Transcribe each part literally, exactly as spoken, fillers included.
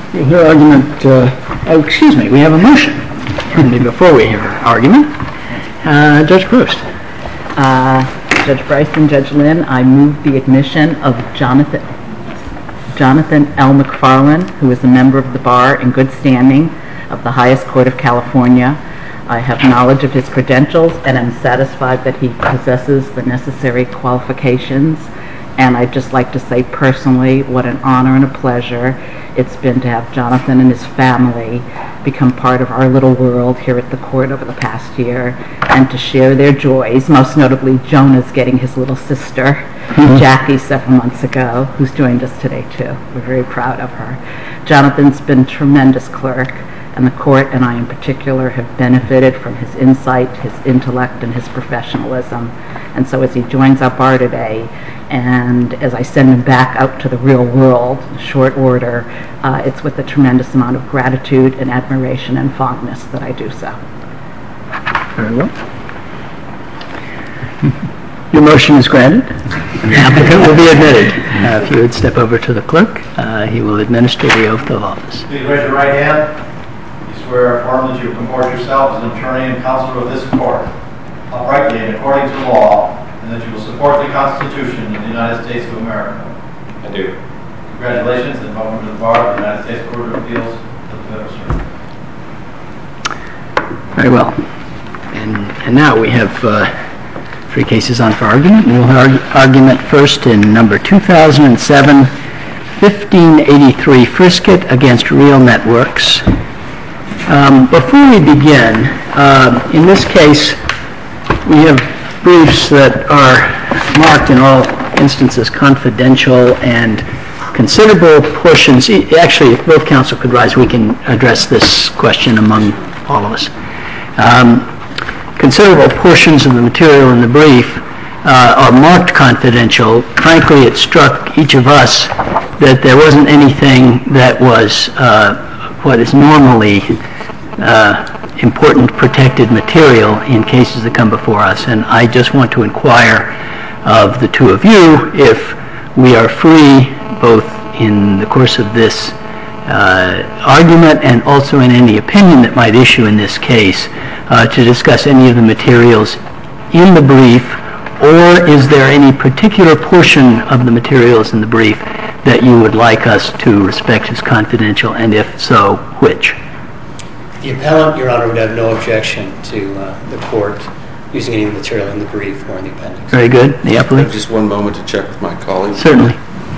We'll hear argument. Uh, oh, excuse me. We have a motion. Before we hear argument, uh, Judge Proust. Uh, Judge Bryson, Judge Lynn, I move the admission of Jonathan Jonathan L. McFarland, who is a member of the bar in good standing of the highest court of California. I have knowledge of his credentials and am satisfied that he possesses the necessary qualifications. And I'd just like to say personally what an honor and a pleasure it's been to have Jonathan and his family become part of our little world here at the court over the past year and to share their joys, most notably Jonah's getting his little sister, mm-hmm. Jackie, several months ago, who's joined us today too. We're very proud of her. Jonathan's been a tremendous clerk, and the court and I in particular have benefited from his insight, his intellect, and his professionalism. And so as he joins our bar today, and as I send him back out to the real world in short order, uh, it's with a tremendous amount of gratitude and admiration and fondness that I do so. Very well. Your motion is granted. The applicant will be admitted. Uh, if you would step over to the clerk, uh, he will administer the oath of office. Please raise your right hand. You swear affirm that you comport yourself as an attorney and counsel of this court, uprightly and according to law, and that you will support the Constitution of the United States of America. I do. Congratulations and welcome to the bar of the United States Court of Appeals of the Federal Circuit. Very well. And, and now we have uh, three cases on for argument. We'll have argument first in number two thousand seven, fifteen eighty-three Frisket against Real Networks. Um, before we begin, uh, in this case, we have briefs that are marked in all instances confidential, and considerable portions, actually if both counsel could rise we can address this question among all of us. Um, considerable portions of the material in the brief uh, are marked confidential. Frankly, it struck each of us that there wasn't anything that was uh, what is normally uh, important protected material in cases that come before us, and I just want to inquire of the two of you if we are free, both in the course of this uh, argument and also in any opinion that might issue in this case, uh, to discuss any of the materials in the brief, or is there any particular portion of the materials in the brief that you would like us to respect as confidential, and if so, which? The appellant, Your Honor, would have no objection to uh, the court using any of the material in the brief or in the appendix. Very good. The appellant? Just one moment to check with my colleagues. Certainly.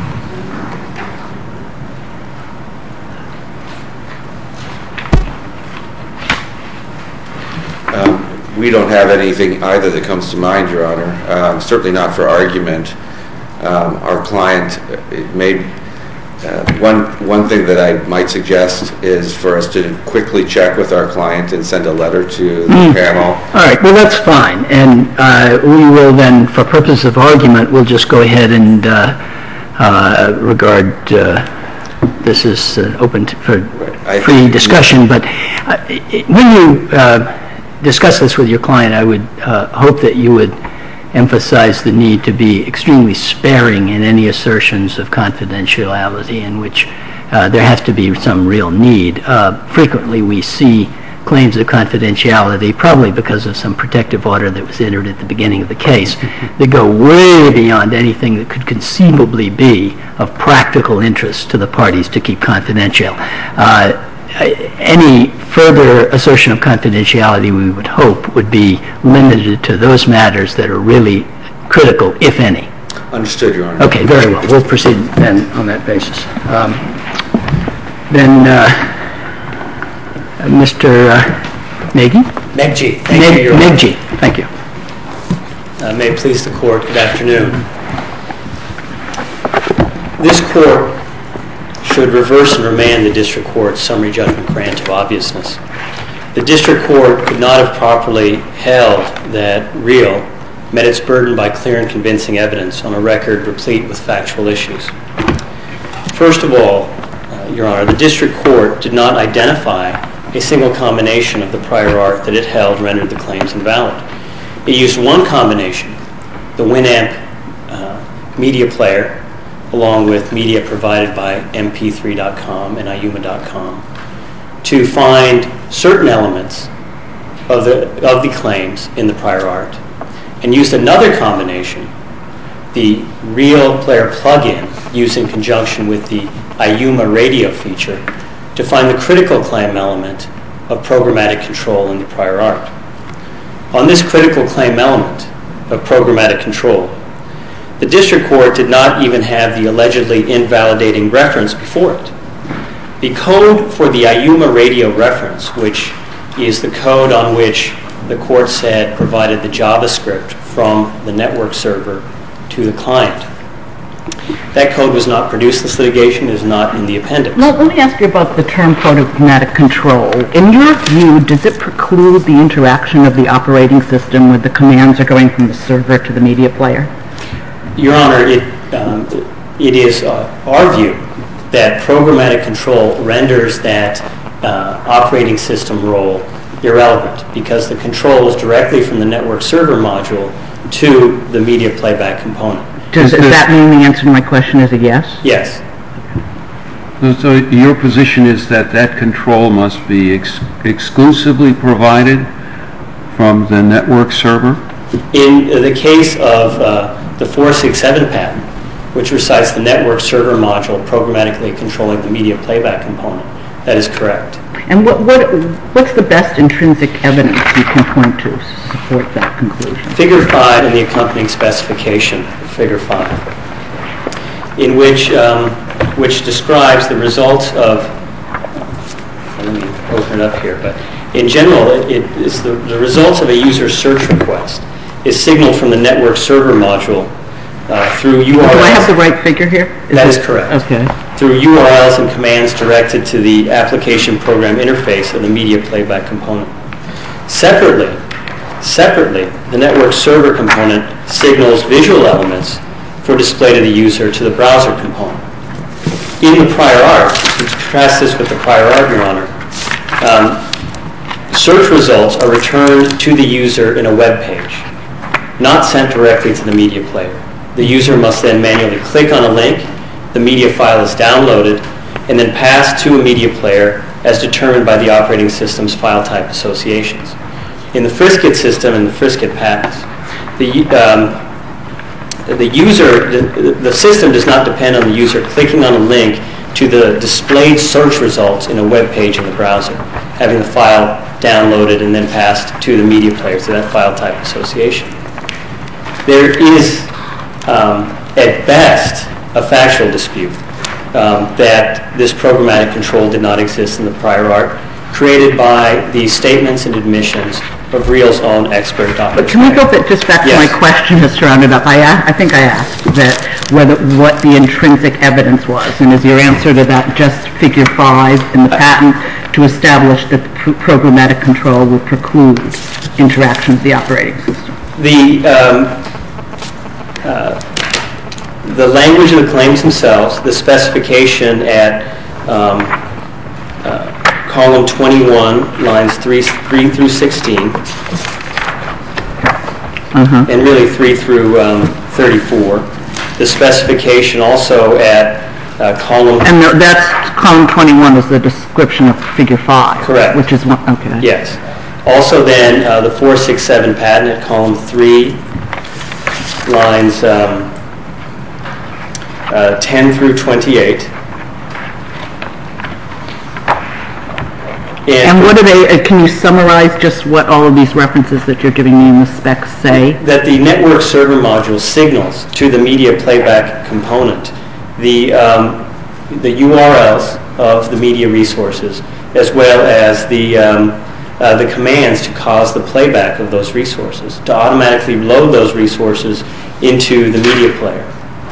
Um, we don't have anything either that comes to mind, Your Honor. Um, certainly not for argument. Um, our client uh, made Uh, one one thing that I might suggest is for us to quickly check with our client and send a letter to the mm. panel. All right, well that's fine, and uh, we will then, for purpose of argument, we'll just go ahead and uh, uh, regard uh, this is uh, open to, for right. free discussion. But uh, when you uh, discuss this with your client, I would uh, hope that you would emphasize the need to be extremely sparing in any assertions of confidentiality in which uh, there has to be some real need. Uh, frequently we see claims of confidentiality, probably because of some protective order that was entered at the beginning of the case, that go way beyond anything that could conceivably be of practical interest to the parties to keep confidential. Uh, any further assertion of confidentiality, we would hope, would be limited to those matters that are really critical, if any. Understood, Your Honor. Okay, very well. We'll proceed then on that basis. Um, then, uh, uh, Mister Uh, Nagy? Megji. Thank Meg- you, Your Honor. Megji. Thank you. Uh, may it please the court, good afternoon. This court should reverse and remand the district court's summary judgment grant of obviousness. The district court could not have properly held that Real met its burden by clear and convincing evidence on a record replete with factual issues. First of all, uh, Your Honor, the district court did not identify a single combination of the prior art that it held rendered the claims invalid. It used one combination, the Winamp uh, media player, along with media provided by M P three dot com and I U M A dot com, to find certain elements of the, of the claims in the prior art, and used another combination, the Real Player plugin, used in conjunction with the I U M A radio feature, to find the critical claim element of programmatic control in the prior art. On this critical claim element of programmatic control, the district court did not even have the allegedly invalidating reference before it. The code for the I U M A radio reference, which is the code on which the court said provided the JavaScript from the network server to the client, that code was not produced. This litigation is not in the appendix. Well, let me ask you about the term programmatic control. In your view, does it preclude the interaction of the operating system where the commands are going from the server to the media player? Your Honor, it, um, it is uh, our view that programmatic control renders that uh, operating system role irrelevant, because the control is directly from the network server module to the media playback component. Does, does that mean the answer to my question is a yes? Yes. So your position is that that control must be ex exclusively provided from the network server? In the case of uh, the four sixty-seven patent, which recites the network server module programmatically controlling the media playback component, that is correct. And what, what, what's the best intrinsic evidence you can point to to support that conclusion? Figure five in the accompanying specification, Figure five, in which, um, which describes the results of, let me open it up here, but in general, it, it is the, the results of a user search request is signaled from the network server module uh, through U R Ls. Do I have the right figure here? Is that it, is correct. Okay. Through U R Ls and commands directed to the application program interface of the media playback component. Separately, separately, the network server component signals visual elements for display to the user to the browser component. In the prior art, to contrast this with the prior art, Your Honor, um, search results are returned to the user in a web page, not sent directly to the media player. The user must then manually click on a link, the media file is downloaded, and then passed to a media player as determined by the operating system's file type associations. In the Frisket system and the Frisket patents, the, um, the user, the, the system does not depend on the user clicking on a link to the displayed search results in a web page in the browser, having the file downloaded and then passed to the media player through that file type association. There is, um, at best, a factual dispute um, that this programmatic control did not exist in the prior art, created by the statements and admissions of Real's own expert, Doctor But can we go bit just back yes. to my question that's rounded up? I, I think I asked that whether what the intrinsic evidence was, and is your answer to that just figure five in the patent to establish that the pr programmatic control would preclude interaction with the operating system? The um, uh, the language of the claims themselves, the specification at um, uh, column twenty-one, lines three, three through sixteen, uh-huh. and really three through um, thirty-four. The specification also at uh, column... And the, that's column twenty-one is the description of figure five. Correct. Which is one, okay. Yes. Also then, uh, the four sixty-seven patent at column three, lines um, uh, ten through twenty-eight. And, and what are they, uh, can you summarize just what all of these references that you're giving me in the specs say? That the network server module signals to the media playback component the, um, the U R Ls of the media resources, as well as the, um, uh, the commands to cause the playback of those resources, to automatically load those resources into the media player.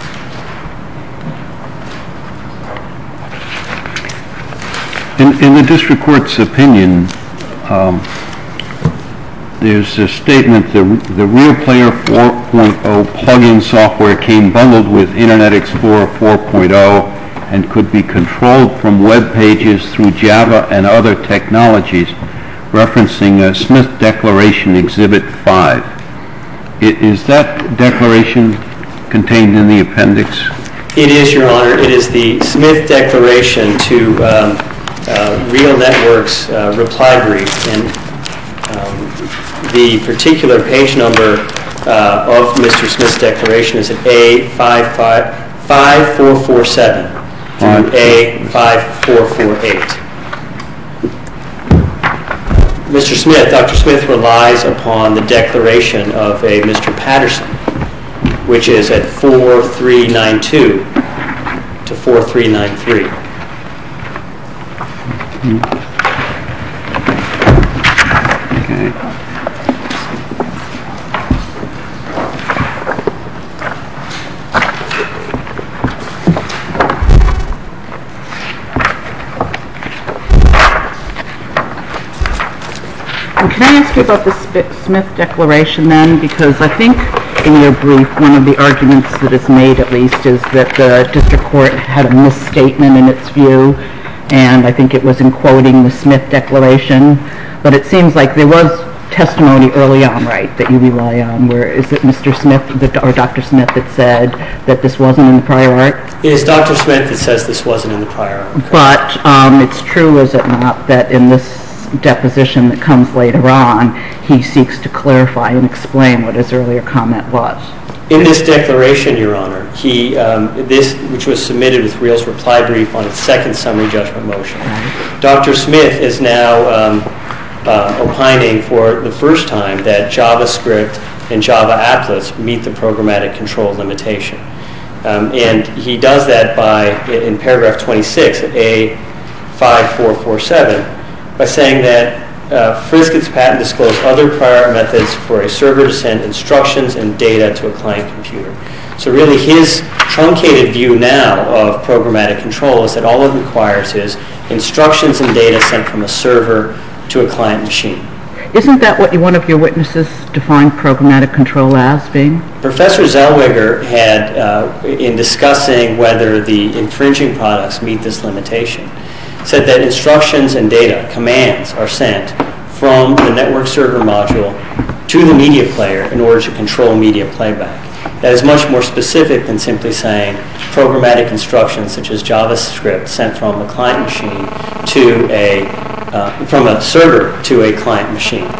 In, in the district court's opinion, um, there's a statement that the Real Player four point oh plugin software came bundled with Internet Explorer four point oh and could be controlled from web pages through Java and other technologies, referencing uh, Smith Declaration Exhibit five. It, is that declaration contained in the appendix? It is, Your Honor. It is the Smith Declaration to um, uh, Real Networks uh, reply brief, and um, the particular page number uh, of Mister Smith's declaration is at A five four four seven through A five four four eight. Mister Smith, Doctor Smith relies upon the declaration of a Mister Patterson, which is at four three nine two to four three nine three. Okay. Can I ask you about the Smith Declaration then? Because I think in your brief, one of the arguments that is made at least is that the district court had a misstatement in its view, and I think it was in quoting the Smith Declaration. But it seems like there was testimony early on, right, that you rely on, where is it Mister Smith or Doctor Smith that said that this wasn't in the prior art? It is Doctor Smith that says this wasn't in the prior art. But um, it's true, is it not, that in this deposition that comes later on, he seeks to clarify and explain what his earlier comment was? In this declaration, Your Honor, he um, this, which was submitted with Real's reply brief on its second summary judgment motion, right. Doctor Smith is now um, uh, opining for the first time that JavaScript and Java applets meet the programmatic control limitation. Um, and he does that by, in paragraph twenty-six at A five four four seven, by saying that uh, Frisket's patent disclosed other prior art methods for a server to send instructions and data to a client computer. So really his truncated view now of programmatic control is that all it requires is instructions and data sent from a server to a client machine. Isn't that what one of your witnesses defined programmatic control as being? Professor Zellweger had, uh, in discussing whether the infringing products meet this limitation, said that instructions and data, commands, are sent from the network server module to the media player in order to control media playback. That is much more specific than simply saying programmatic instructions such as JavaScript sent from a client machine to a, uh, from a server to a client machine.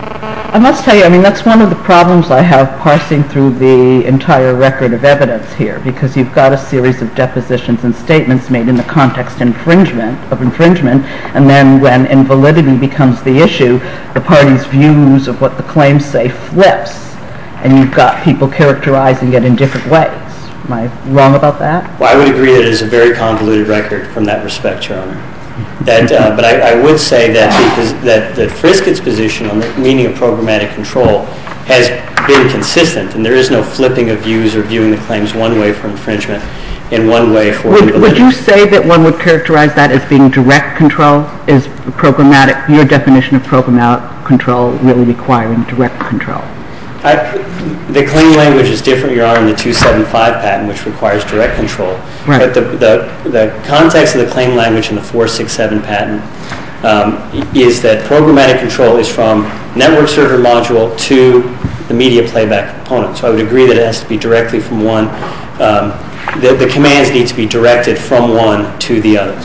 I must tell you, I mean, that's one of the problems I have parsing through the entire record of evidence here, because you've got a series of depositions and statements made in the context infringement of infringement, and then when invalidity becomes the issue, the parties' views of what the claims say flips, and you've got people characterizing it in different ways. Am I wrong about that? Well, I would agree that it is a very convoluted record from that respect, Your Honor. That, uh, but I, I would say that because that, that Frisket's position on the meaning of programmatic control has been consistent, and there is no flipping of views or viewing the claims one way for infringement and one way for would, invalidity. Would you say that one would characterize that as being direct control? Is programmatic, your definition of programmatic control really requiring direct control? I, the claim language is different, Your Honor, in the two seventy-five patent, which requires direct control. Right. But the, the, the context of the claim language in the four sixty-seven patent um, is that programmatic control is from network server module to the media playback component. So I would agree that it has to be directly from one. Um, the, the commands need to be directed from one to the other.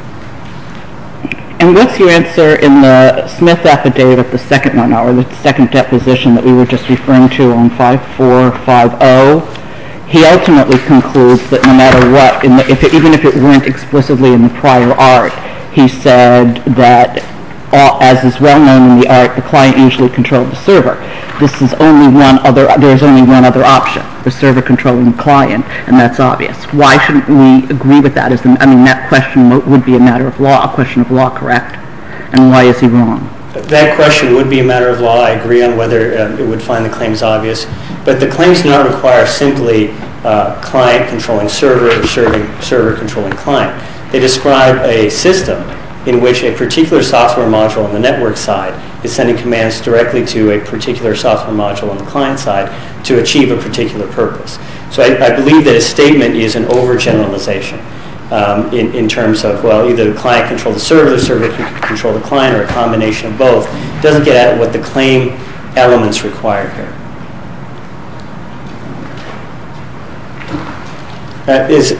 And what's your answer in the Smith affidavit, the second one, or the second deposition that we were just referring to on five four five zero? He ultimately concludes that no matter what, in the, if it, even if it weren't explicitly in the prior art, he said that, all, as is well known in the art, the client usually controlled the server. This is only one other, there is only one other option, the server controlling the client, and that's obvious. Why shouldn't we agree with that? As the, I mean, that question would be a matter of law, a question of law, correct? And why is he wrong? That question would be a matter of law. I agree on whether uh, it would find the claims obvious. But the claims do not require simply uh, client controlling server or serving, server controlling client. They describe a system in which a particular software module on the network side is sending commands directly to a particular software module on the client side to achieve a particular purpose. So I, I believe that a statement is an overgeneralization um, in, in terms of, well, either the client control the server, the server can control the client, or a combination of both. It doesn't get at what the claim elements require here. Uh, is,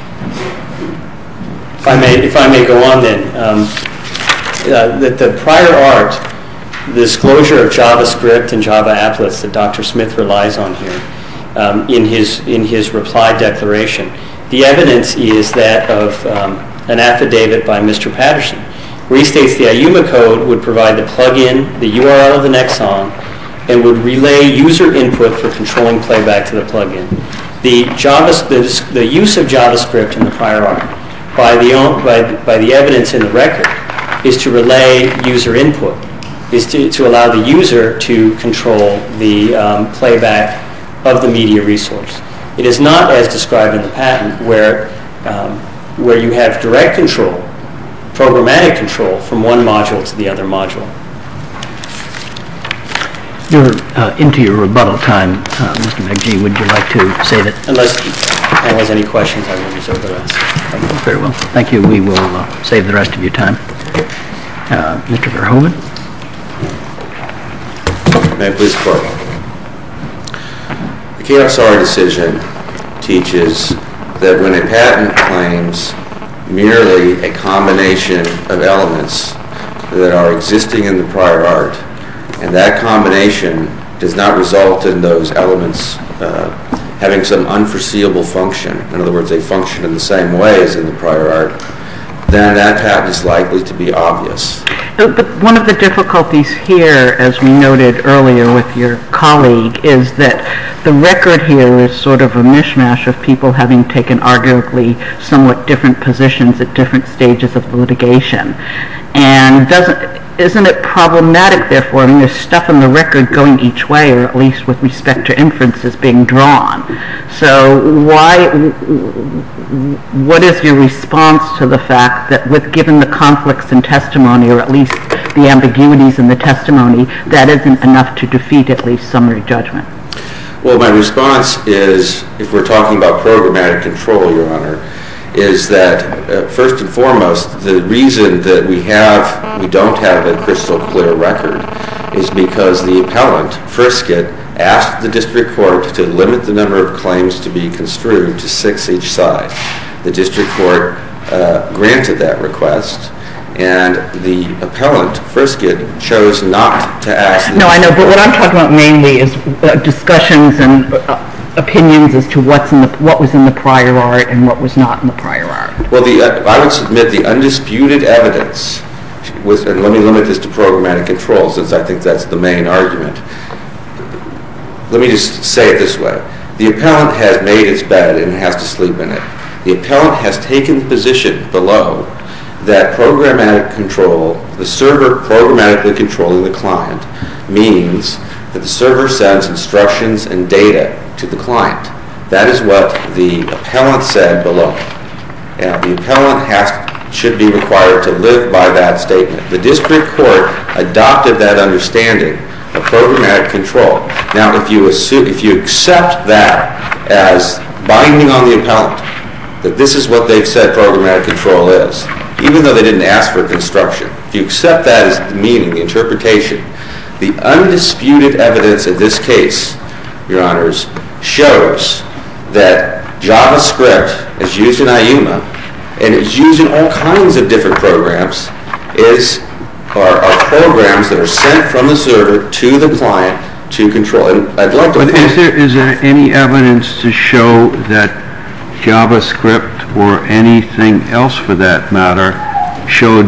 if I may, if I may go on then, um, uh, that the prior art, the disclosure of JavaScript and Java applets that Doctor Smith relies on here um, in his in his reply declaration, the evidence is that of um, an affidavit by Mister Patterson, where he states the IUMA code would provide the plugin, the U R L of the next song, and would relay user input for controlling playback to the plugin. The, Java, the, the use of JavaScript in the prior art, by the, by, by the evidence in the record, is to relay user input, is to, to allow the user to control the um, playback of the media resource. It is not as described in the patent where, um, where you have direct control, programmatic control from one module to the other module. You're uh, into your rebuttal time, uh, Mister McGee. Would you like to say that? Unless anyone has any questions, I will reserve the rest. Thank you. Very well. Thank you. We will uh, save the rest of your time. Uh, Mister Verhoeven? May I please quote? The K S R decision teaches that when a patent claims merely a combination of elements that are existing in the prior art, and that combination does not result in those elements uh, having some unforeseeable function, in other words, they function in the same way as in the prior art, then that patent is likely to be obvious. But one of the difficulties here, as we noted earlier with your colleague, is that the record here is sort of a mishmash of people having taken arguably somewhat different positions at different stages of the litigation. And doesn't, isn't it problematic, therefore, I mean, there's stuff in the record going each way, or at least with respect to inferences being drawn. So why, what is your response to the fact that with given the conflicts in testimony, or at least the ambiguities in the testimony, that isn't enough to defeat at least summary judgment? Well, my response is, if we're talking about programmatic control, Your Honor, is that uh, first and foremost, the reason that we have, we don't have a crystal clear record is because the appellant, Frisket, asked the district court to limit the number of claims to be construed to six each side. The district court uh, granted that request, and the appellant, Frisket, chose not to ask. No, I know, but what I'm talking about mainly is uh, discussions and uh, opinions as to what's in the, what was in the prior art and what was not in the prior art. Well, the, uh, I would submit the undisputed evidence, was, and let me limit this to programmatic control since I think that's the main argument. Let me just say it this way. The appellant has made its bed and has to sleep in it. The appellant has taken the position below that programmatic control, the server programmatically controlling the client, means that the server sends instructions and data to the client. That is what the appellant said below. And the appellant has, should be required to live by that statement. The district court adopted that understanding of programmatic control. Now, if you assume, if you accept that as binding on the appellant, that this is what they've said programmatic control is, even though they didn't ask for construction, if you accept that as the meaning, the interpretation, the undisputed evidence in this case, Your Honors, shows that JavaScript is used in IUMA and it's used in all kinds of different programs, is are, are programs that are sent from the server to the client to control. And I'd like to. But is there is there any evidence to show that JavaScript or anything else for that matter showed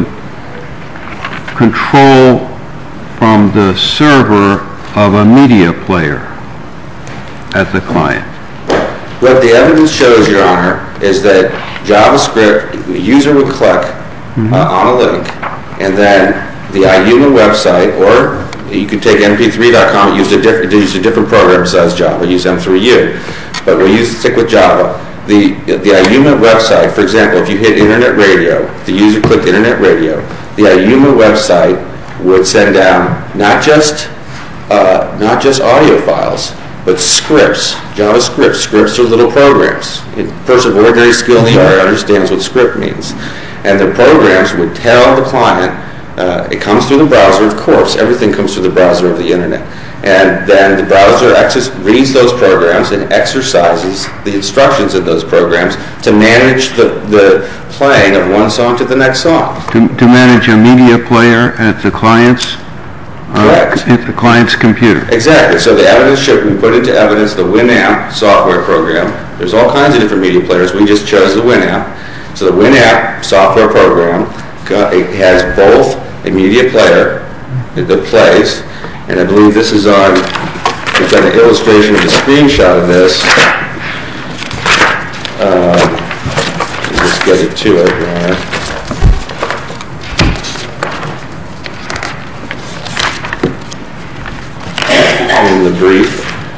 control from the server of a media player at the client? What the evidence shows, Your Honor, is that JavaScript, the user would click mm-hmm. uh, on a link, and then the IUMA website, or you could take M P three dot com, it used a different, it used a different program besides Java, it used M three U, but we'll use stick with Java. The, the IUMA website, for example, if you hit Internet Radio, the user clicked Internet Radio, the IUMA website would send down not just uh, not just audio files, but scripts, JavaScript. Scripts are little programs. A person of ordinary skill in the art understands what script means. And the programs would tell the client Uh, it comes through the browser, of course. Everything comes through the browser of the Internet. And then the browser access, reads those programs and exercises the instructions in those programs to manage the, the playing of one song to the next song. To, to manage a media player at the client's uh, at the client's computer. Exactly. So the evidence should we put into evidence the Winamp software program. There's all kinds of different media players. We just chose the Winamp. So the Winamp software program it has both a media player that plays, and I believe this is on. We've got an illustration of the screenshot of this. Um, let's get it to it. Right? In the brief.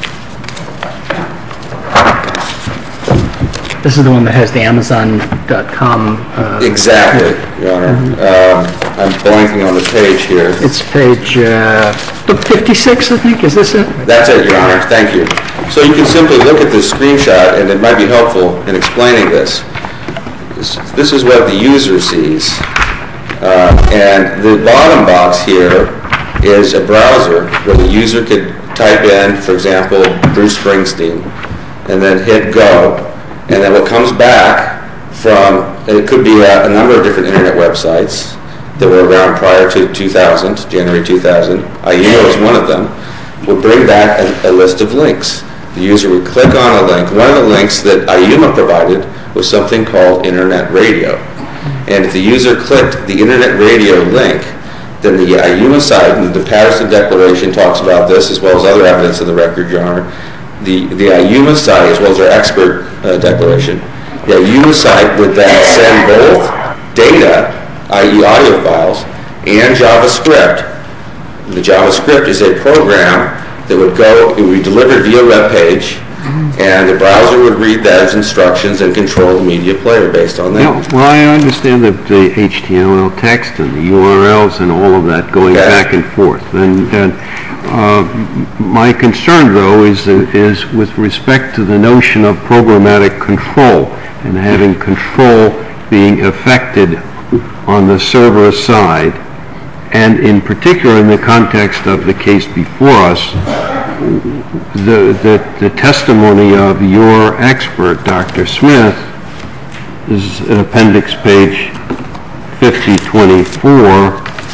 This is the one that has the Amazon dot com. Uh, exactly, Your Honor. Mm-hmm. um, I'm blanking on the page here. It's page uh, fifty-six, I think. Is this it? That's it, Your Honor. Thank you. So you can simply look at this screenshot, and it might be helpful in explaining this. This, this is what the user sees. Uh, and the bottom box here is a browser where the user could type in, for example, Bruce Springsteen, and then hit go. And then what comes back from, it could be a, a number of different internet websites that were around prior to two thousand, January two thousand. I U M A was one of them, would bring back a, a list of links. The user would click on a link. One of the links that I U M A provided was something called Internet Radio. And if the user clicked the Internet Radio link, then the I U M A site, and the Patterson Declaration talks about this as well as other evidence in the record, Your Honor, the, the I U M A site as well as our expert uh, declaration, the I U M A site would then send both data, that is audio files, and JavaScript. The JavaScript is a program that would go, it would be delivered via web page, and the browser would read those instructions and control the media player based on that. Yeah, well, I understand that the H T M L text and the U R Ls and all of that going okay. back and forth. And, and uh, my concern, though, is, is with respect to the notion of programmatic control and having control being affected on the server side, and in particular in the context of the case before us, the, the, the testimony of your expert, Doctor Smith, is in appendix page fifty twenty-four,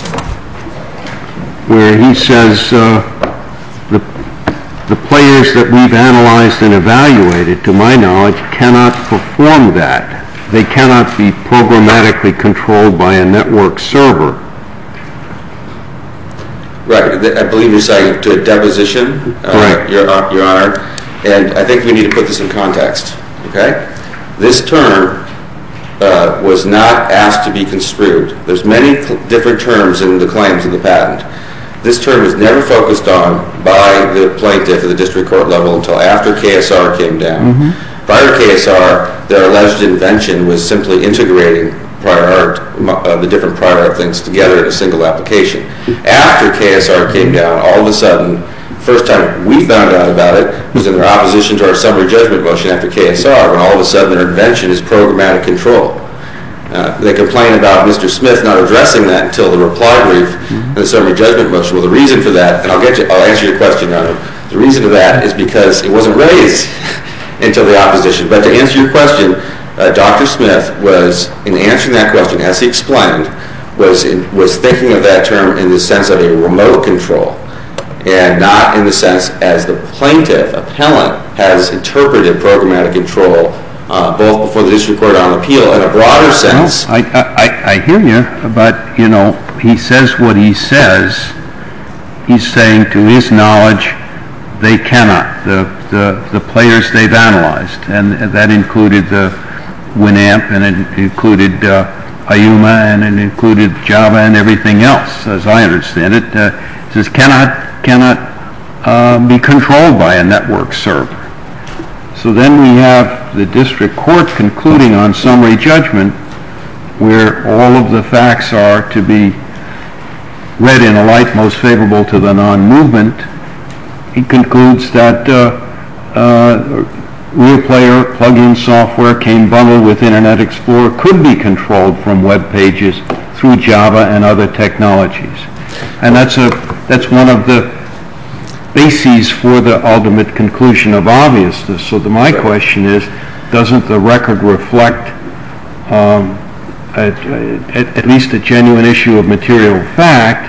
where he says uh, the, the players that we've analyzed and evaluated, to my knowledge, cannot perform that. They cannot be programmatically controlled by a network server. Right, I believe you're citing to a deposition, uh, Your, Your Honor, and I think we need to put this in context, okay? This term uh, was not asked to be construed. There's many different terms in the claims of the patent. This term was never focused on by the plaintiff at the district court level until after K S R came down. Mm-hmm. Prior to K S R, their alleged invention was simply integrating prior art, uh, the different prior art things together in a single application. After K S R came down, all of a sudden, first time we found out about it was in their opposition to our summary judgment motion after K S R, when all of a sudden their invention is programmatic control. Uh, they complain about Mister Smith not addressing that until the reply brief and the summary judgment motion. Well, the reason for that, and I'll get you, I'll answer your question, Your Honor. The reason for that is because it wasn't raised until the opposition. But to answer your question, uh, Doctor Smith was, in answering that question, as he explained, was in, was thinking of that term in the sense of a remote control, and not in the sense as the plaintiff, appellant, has interpreted programmatic control uh, both before the district court on appeal in a broader sense. Well, I, I, I hear you, but, you know, he says what he says. He's saying, to his knowledge, they cannot. The, the, the players they've analyzed, and that included the Winamp, and it included uh, I U M A, and it included Java and everything else, as I understand it. Uh, it says cannot, cannot uh, be controlled by a network server. So then we have the district court concluding on summary judgment, where all of the facts are to be read in a light most favorable to the non-movement. He concludes that uh, uh, Real Player plug-in software came bundled with Internet Explorer could be controlled from web pages through Java and other technologies. And that's a that's one of the bases for the ultimate conclusion of obviousness. So the, my question is, doesn't the record reflect um, at, at, at least a genuine issue of material fact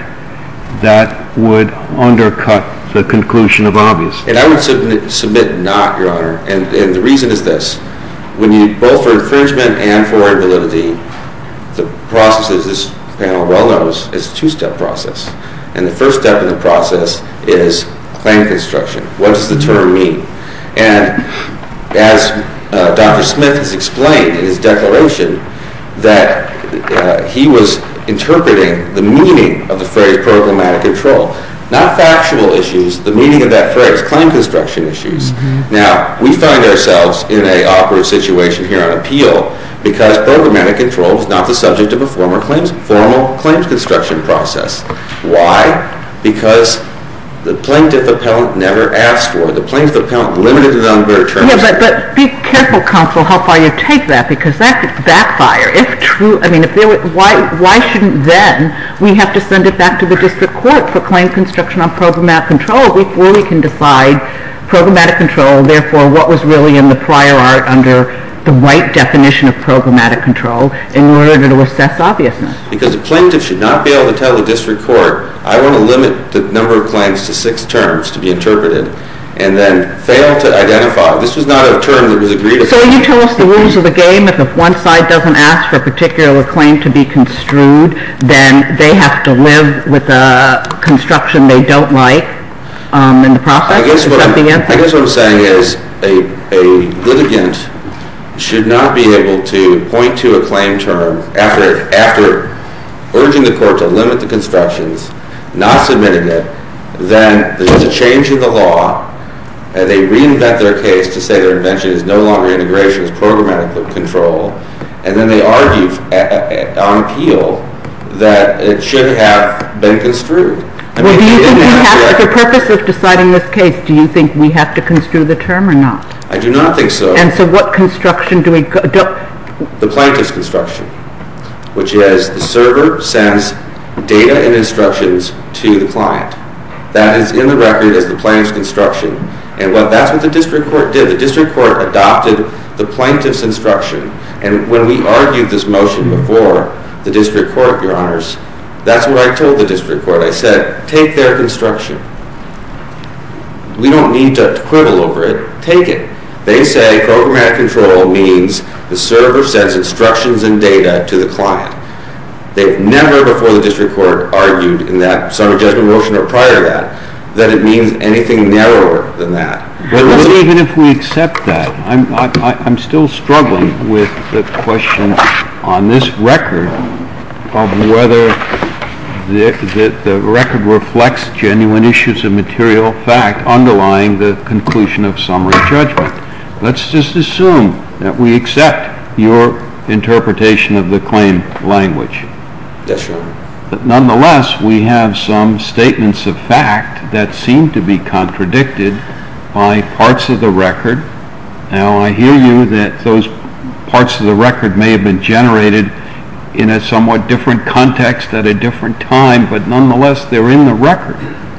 that would undercut the conclusion of obviousness? And I would submit, submit not, Your Honor. And, and the reason is this. When you, both for infringement and for invalidity, the process, as this panel well knows, is a two-step process. And the first step in the process is claim construction. What does the term mean? And as uh, Doctor Smith has explained in his declaration, that uh, he was interpreting the meaning of the phrase programmatic control. Not factual issues, the meaning of that phrase, claim construction issues. Mm-hmm. Now, we find ourselves in an awkward situation here on appeal because programmatic control is not the subject of a formal claims, formal claims construction process. Why? Because the plaintiff appellant never asked for it. The plaintiff appellant limited the number of terms. Yeah, but, but be careful, counsel, how far you take that, because that could backfire. If true, I mean, if there were, why, why shouldn't then we have to send it back to the district court for claim construction on programmatic control before we can decide programmatic control, therefore what was really in the prior art under the right definition of programmatic control in order to assess obviousness? Because the plaintiff should not be able to tell the district court, I want to limit the number of claims to six terms to be interpreted, and then fail to identify. This was not a term that was agreed upon. So you tell us the rules of the game. If, if one side doesn't ask for a particular claim to be construed, then they have to live with a construction they don't like um, in the process? I guess, Is what that I'm, the answer? I guess what I'm saying is a, a litigant should not be able to point to a claim term after after urging the court to limit the constructions, not submitting it, then there's a change in the law, and they reinvent their case to say their invention is no longer integration, it's programmatic control, and then they argue on appeal that it should have been construed. I well, mean, do you think we have, to, for the purpose of deciding this case, do you think we have to construe the term or not? I do not think so. And so what construction do we go? Do, the plaintiff's construction, which is the server sends data and instructions to the client. That is in the record as the plaintiff's construction. And what that's what the district court did. The district court adopted the plaintiff's instruction. And when we argued this motion before the district court, Your Honors, that's what I told the district court. I said, take their construction. We don't need to quibble over it. Take it. They say programmatic control means the server sends instructions and data to the client. They've never before the district court argued in that summary judgment motion or prior to that that it means anything narrower than that. But even if we accept that, I'm, I, I'm still struggling with the question on this record of whether the, the, the record reflects genuine issues of material fact underlying the conclusion of summary judgment. Let's just assume that we accept your interpretation of the claim language. Yes, Your Honor. But nonetheless, we have some statements of fact that seem to be contradicted by parts of the record. Now, I hear you that those parts of the record may have been generated in a somewhat different context at a different time, but nonetheless, they're in the record.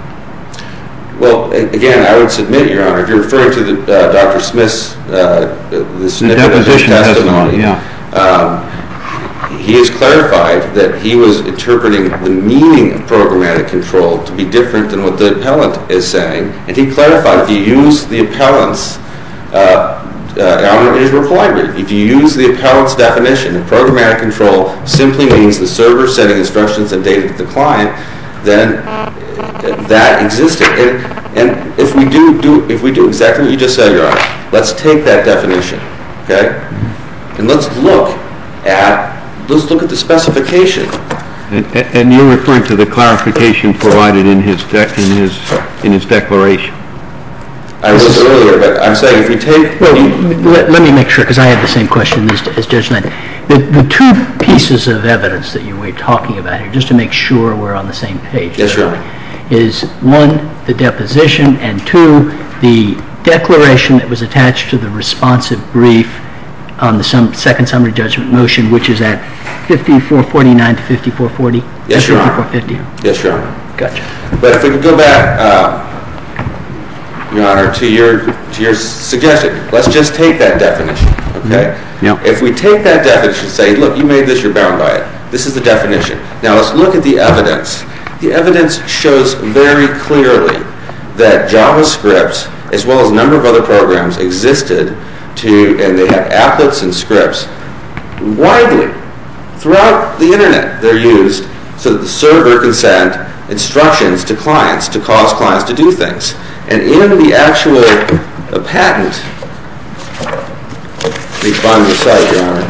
Well, again, I would submit, Your Honor, if you're referring to the, uh, Doctor Smith's uh, the snippet of his testimony, yeah. um, he has clarified that he was interpreting the meaning of programmatic control to be different than what the appellant is saying, and he clarified if you use the appellant's uh, uh, in his reply brief, if you use the appellant's definition of programmatic control simply means the server sending instructions and data to the client, then that existed. And, and if we do, do if we do exactly what you just said, Your Honor, let's take that definition, okay, and let's look at let's look at the specification. And, and you're referring to the clarification provided in his de- in his in his declaration. I was earlier, but I'm saying if we take... Well, let, let me make sure, because I had the same question as, as Judge Lynn. The, the two pieces of evidence that you were talking about here, just to make sure we're on the same page. Yes, Your Honor. Is one, the deposition, and two, the declaration that was attached to the responsive brief on the sum, second summary judgment motion, which is at fifty-four forty-nine to fifty-four forty? Yes, Your Honor. fifty-four fifty. Yes, Your Honor. Gotcha. But if we could go back, uh, Your Honor, to your to your suggestion, let's just take that definition, okay? Mm-hmm. Yeah. If we take that definition and say, look, you made this, you're bound by it. This is the definition. Now let's look at the evidence. The evidence shows very clearly that JavaScript, as well as a number of other programs, existed to, and they have applets and scripts widely throughout the internet. They're used so that the server can send instructions to clients to cause clients to do things. And in the actual uh, patent, let me find the site, Your Honor.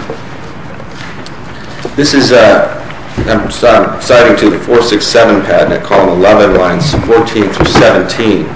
This is, uh, I'm citing to the four six seven patent at column eleven, lines fourteen through seventeen.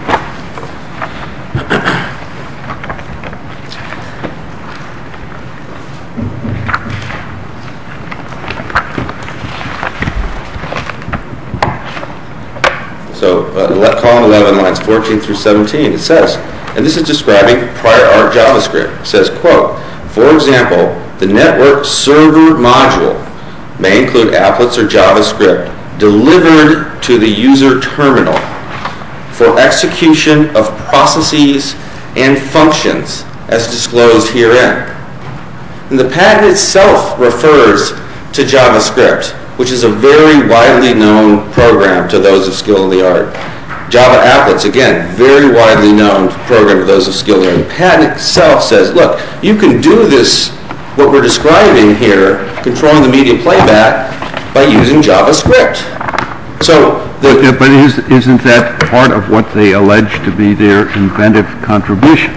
So, uh, column eleven, lines fourteen through seventeen, it says, and this is describing prior art JavaScript. It says, quote, for example, the network server module may include applets or JavaScript delivered to the user terminal for execution of processes and functions as disclosed herein. And the patent itself refers to JavaScript, which is a very widely known program to those of skill in the art. Java applets, again, very widely known program to those of skill in the art. The patent itself says, look, you can do this, what we're describing here, controlling the media playback, by using JavaScript. So, the, yeah, but is, isn't that part of what they allege to be their inventive contribution?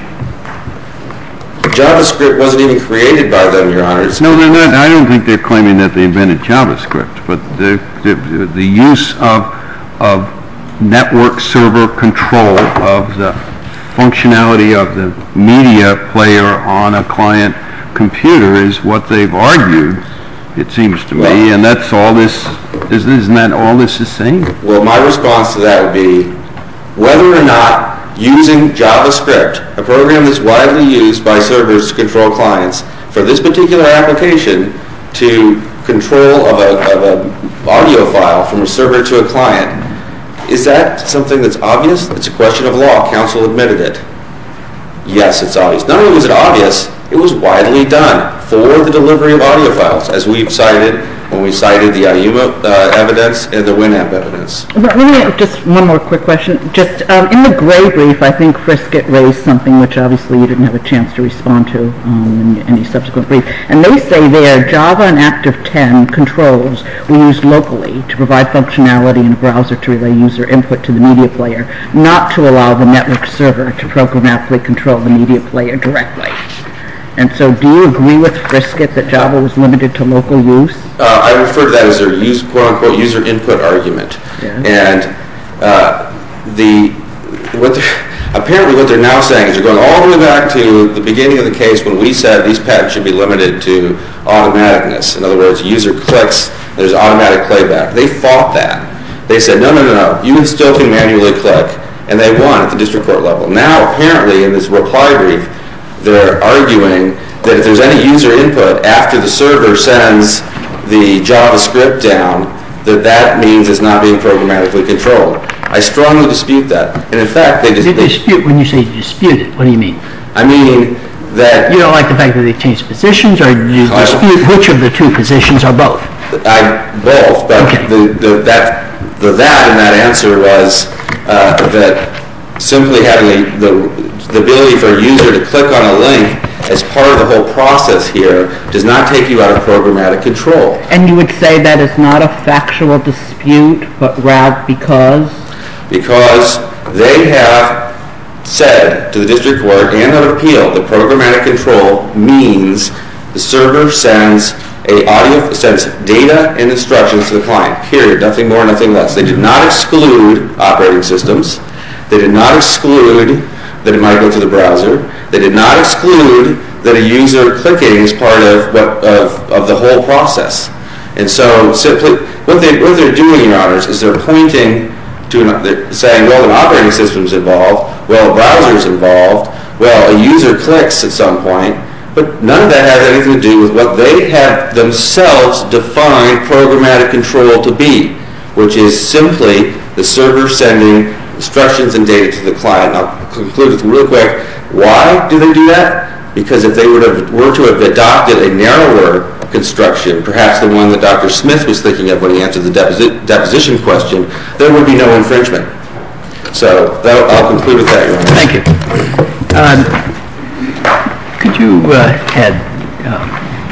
JavaScript wasn't even created by them, Your Honor. It's no, they're not. I don't think they're claiming that they invented JavaScript, but the the, the use of of network server control of the functionality of the media player on a client computer is what they've argued, it seems to well, me, and that's all this is. Isn't that all this is saying? Well, my response to that would be whether or not using JavaScript, a program that's widely used by servers to control clients, for this particular application to control of a, of a audio file from a server to a client, is that something that's obvious? It's a question of law. Counsel admitted it. Yes, it's obvious. Not only was it obvious, it was widely done for the delivery of audio files, as we've cited when we cited the I U M A uh, evidence and the Winamp evidence. Let me just one more quick question. Just um, in the gray brief, I think Frisket raised something which obviously you didn't have a chance to respond to um, in any subsequent brief. And they say there, Java and Active ten controls were used locally to provide functionality in a browser to relay user input to the media player, not to allow the network server to programmatically control the media player directly. And so do you agree with Frisket that Java was limited to local use? Uh, I refer to that as their use, quote-unquote user input argument. Yeah. And uh, the what apparently what they're now saying is they're going all the way back to the beginning of the case when we said these patents should be limited to automaticness. In other words, user clicks, there's automatic playback. They fought that. They said, no, no, no, no, you still can manually click. And they won at the district court level. Now, apparently, in this reply brief, they're arguing that if there's any user input after the server sends the JavaScript down, that that means it's not being programmatically controlled. I strongly dispute that. And in fact, they just... You dispute, when you say dispute it, what do you mean? I mean that... You don't like the fact that they changed positions, or do you dispute which of the two positions are both? I, both, but okay. the, the, that, the that in that answer was uh, that simply having the, the ability for a user to click on a link as part of the whole process here does not take you out of programmatic control. And you would say that is not a factual dispute, but rather because? Because they have said to the district court and on appeal that programmatic control means the server sends a audio sends data and instructions to the client, period, nothing more, nothing less. They did not exclude operating systems. They did not exclude that it might go to the browser. They did not exclude that a user clicking is part of what of, of the whole process. And so simply what they what they're doing, Your Honors, is they're pointing to an, saying, well, an operating system's involved, well, a browser's involved, well, a user clicks at some point, But none of that has anything to do with what they have themselves defined programmatic control to be, which is simply the server sending instructions and data to the client. I'll conclude with real quick. Why do they do that? Because if they were to, were to have adopted a narrower construction, perhaps the one that Doctor Smith was thinking of when he answered the deposi- deposition question, there would be no infringement. So that, I'll conclude with that, Your Honor. Thank you. Um, could you uh, add um,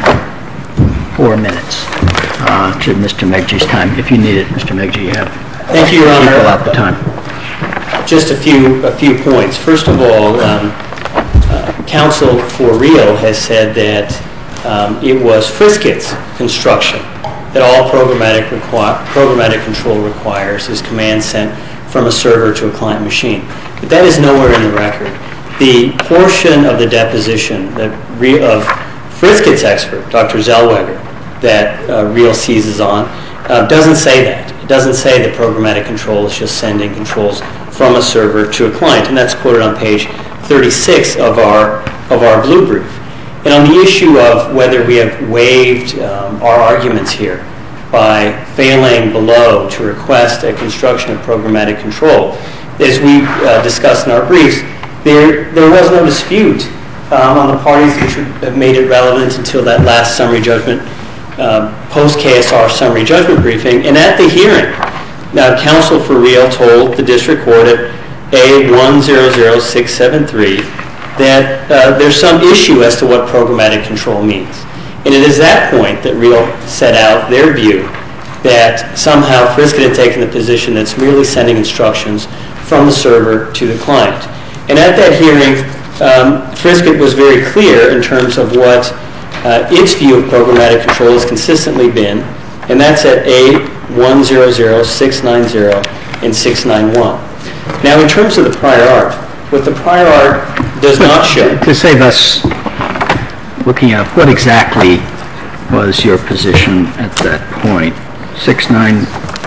four minutes uh, to Mister Megji's time? If you need it, Mister Megji, you have Thank you, Your Honor. equal out the time. Just a few a few points. First of all, um, uh, counsel for Real has said that um, it was Frisket's construction that all programmatic requi- programmatic control requires is command sent from a server to a client machine. But that is nowhere in the record. The portion of the deposition that Re- of Frisket's expert, Doctor Zellweger, that uh, Real seizes on, uh, doesn't say that. It doesn't say that programmatic control is just sending controls from a server to a client, and that's quoted on page thirty-six of our of our blue brief. And on the issue of whether we have waived um, our arguments here by failing below to request a construction of programmatic control, as we uh, discussed in our briefs, there there was no dispute um, on the parties which would have made it relevant until that last summary judgment, uh, post-K S R summary judgment briefing. And at the hearing, now counsel for Real told the district court at A one zero zero six seven three that uh, there's some issue as to what programmatic control means. And it is that point that Real set out their view that somehow Frisket had taken the position that's merely sending instructions from the server to the client. And at that hearing, um, Frisket was very clear in terms of what uh, its view of programmatic control has consistently been, and that's at A one zero zero six nine zero and six nine one. Now, in terms of the prior art, what the prior art does not show... To save us looking up, what exactly was your position at that point? six nine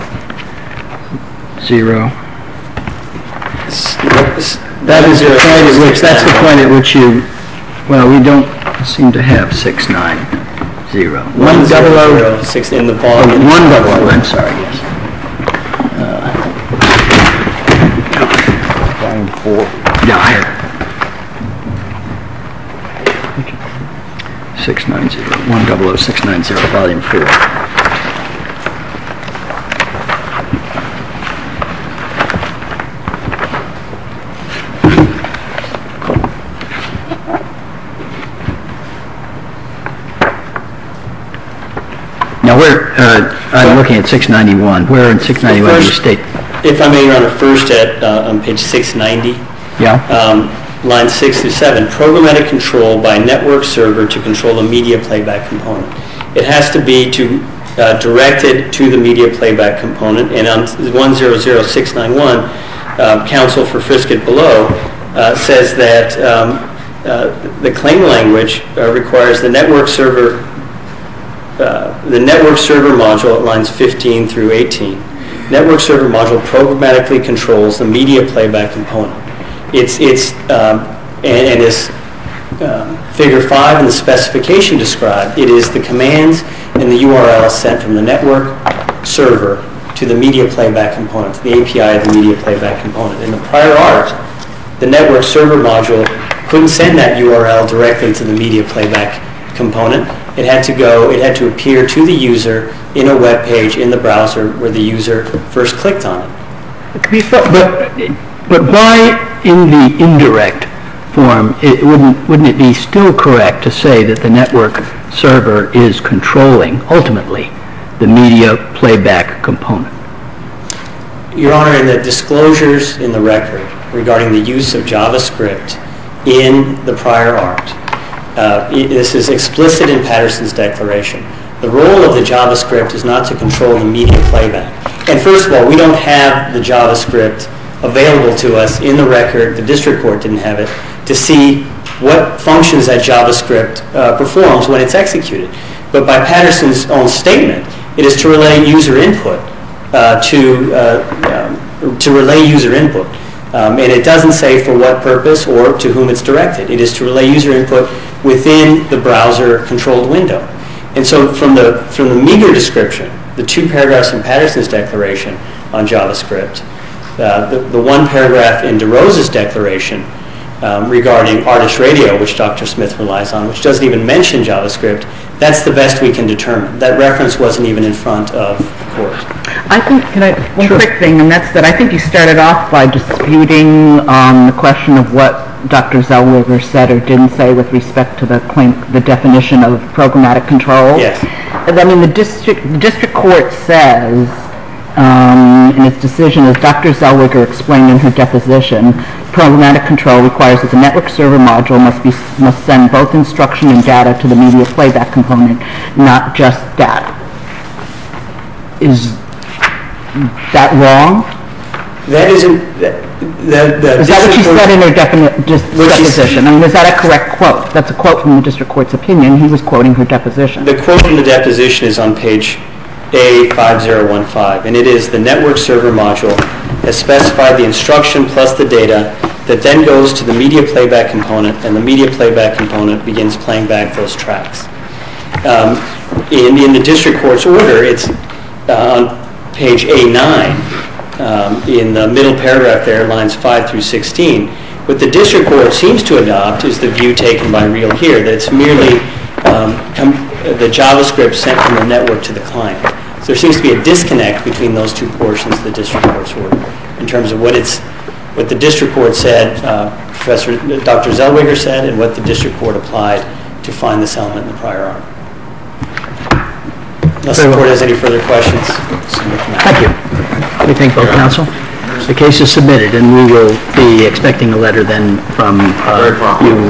zero? That is the point at which, that's the point at which you, well, we don't seem to have six nine zero. One double O, six in the oh, volume. one double O, I'm sorry, yes. Volume four. Yeah, I have six nine zero, one double O six nine zero, volume four. Now, where, uh, I'm looking at six ninety-one. Where in six ninety-one do you state? If I may, Your Honor, first at uh, on page six ninety, Yeah? um, lines six through seven, programmatic control by network server to control the media playback component. It has to be to uh, directed to the media playback component, and on one zero zero six nine one, uh, counsel for Frisket below uh, says that um, uh, the claim language uh, requires the network server Uh, the network server module at lines fifteen through eighteen. Network server module programmatically controls the media playback component. It's, it's um, and, and as um, figure five in the specification described, it is the commands and the U R L sent from the network server to the media playback component, to the A P I of the media playback component. In the prior art, the network server module couldn't send that U R L directly to the media playback component. It had to go, it had to appear to the user in a web page in the browser where the user first clicked on it. But, but why in the indirect form, it wouldn't, wouldn't it be still correct to say that the network server is controlling, ultimately, the media playback component? Your Honor, in the disclosures in the record regarding the use of JavaScript in the prior art, Uh, this is explicit in Patterson's declaration. The role of the JavaScript is not to control the media playback. And first of all, we don't have the JavaScript available to us in the record, the district court didn't have it, to see what functions that JavaScript uh, performs when it's executed. But by Patterson's own statement, it is to relay user input, uh, to, uh, um, to relay user input. Um, and it doesn't say for what purpose or to whom it's directed. It is to relay user input within the browser-controlled window. And so from the, from the meager description, the two paragraphs in Patterson's declaration on JavaScript, uh, the, the one paragraph in DeRosa's declaration um, regarding Artist Radio, which Doctor Smith relies on, which doesn't even mention JavaScript, that's the best we can determine. That reference wasn't even in front of the court. I think, can I, one quick thing, and that's that I think you started off by disputing um, the question of what Doctor Zellweger said or didn't say with respect to the claim, the definition of programmatic control. Yes. I mean, the district, the district court says um, in its decision, as Doctor Zellweger explained in her deposition, programmatic control requires that the network server module must be must send both instruction and data to the media playback component, not just data. Is that wrong? That isn't. That, the, the is that what she said in her defini- just deposition? I mean, is that a correct quote? That's a quote from the district court's opinion. He was quoting her deposition. The quote from the deposition is on page A five zero one five, and it is the network server module has specified the instruction plus the data that then goes to the media playback component, and the media playback component begins playing back those tracks. Um, in, in the district court's order, it's uh, on page A nine, um, in the middle paragraph there, lines five through sixteen. What the district court seems to adopt is the view taken by Real here, that it's merely um, com- the JavaScript sent from the network to the client. So there seems to be a disconnect between those two portions of the district court's order in terms of what it's, what the district court said, uh, Professor Doctor Zellweger said, and what the district court applied to find this element in the prior art. Unless the court has any further questions. Thank you. We thank both counsel. The case is submitted, and we will be expecting a letter then from uh, you